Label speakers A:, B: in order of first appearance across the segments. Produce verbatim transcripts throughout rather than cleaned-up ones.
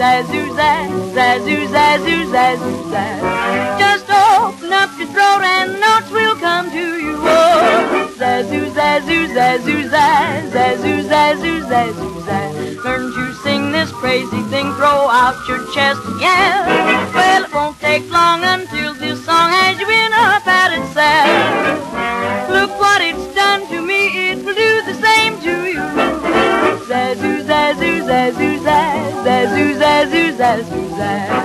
A: zazoo, zaz, zazoo, zazoo, zazoo, zaz. Just open up your throat and notes will come to you. Oh, zazoo, zazoo, zazoo, zaz, zazoo, zazoo, zazoo, zaz. Learn to sing this crazy thing, throw out your chest again. Well, it won't take long until this song has you been up at itself. Look what it's done to me, it will do the same to you. Zazoo, zazoo, zazoo, zaz, zazoo, zazoo, zazoo, zaz.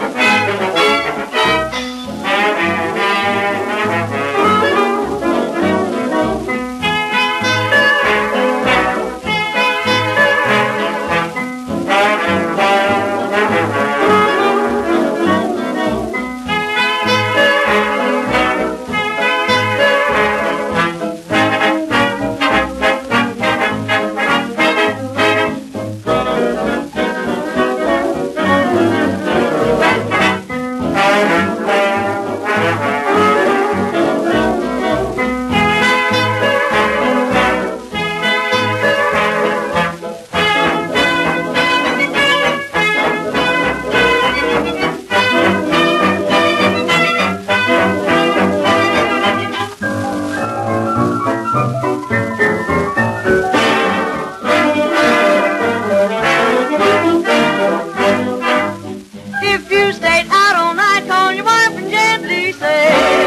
A: If you stayed out all night, call your wife and gently say,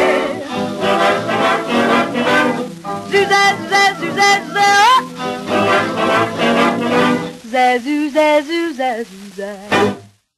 A: Zoo, zazoo, zazoo, zazoo, zazoo, zazoo, zazoo, zazoo, zazoo.